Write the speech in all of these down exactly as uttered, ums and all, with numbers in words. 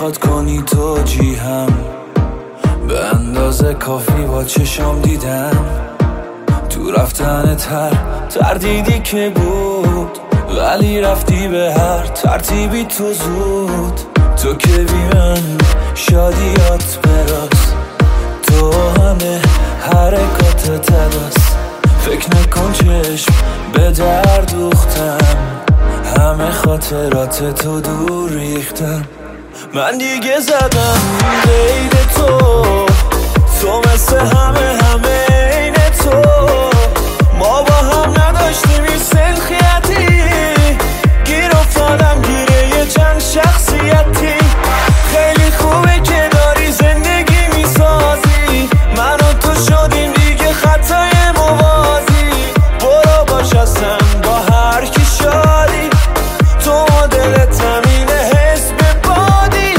میخواد کنی توجیهم، به اندازه کافی با چشم دیدم. تو رفتن تر تردیدی که بود، ولی رفتی به هر ترتیبی تو زود. تو که بی من شادیات براست، تو همه حرکات تداست. فکر نکن چشم به در دوختم، همه خاطرات تو دور ریختم. من دیگه زدم غیر تو، تو مثل همه همه این تو. ما با هم نداشتیم این سنخیتی، گیر افتادم گیره یه چند شخصیتی. خیلی خوبه که داری زندگی میسازی، من و تو شدیم دیگه خطای موازی. برو باش اصلا با هر کی شادی، تو دلت همینه حس به بادی.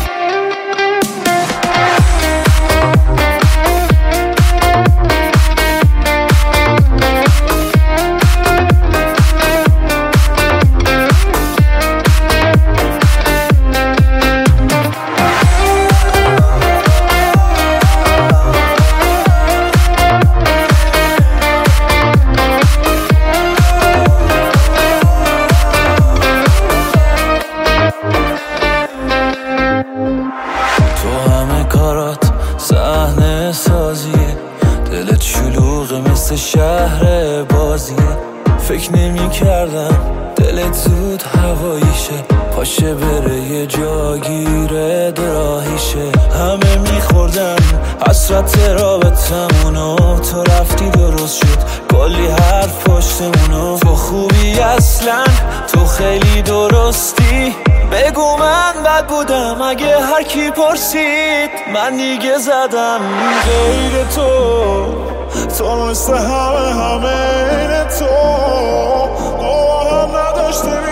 تو همه کارات صحنه سازیه، دلت شلوغه مثل شهر بازیه. فکر نمی کردم دلت زود هواییشه، پاشه بره یه جاگیره دراهیشه. همه میخوردن حسرت رابطمونو، تو رفتی درست شد کلی حرف پشتمونو. تو خوبی اصلا، تو خیلی درستی، بگو من بد بودم اگه هر کی پرسید. من دیگه زدم غیر تو، تو مثل همه همه این تو. ما هم نداشتیم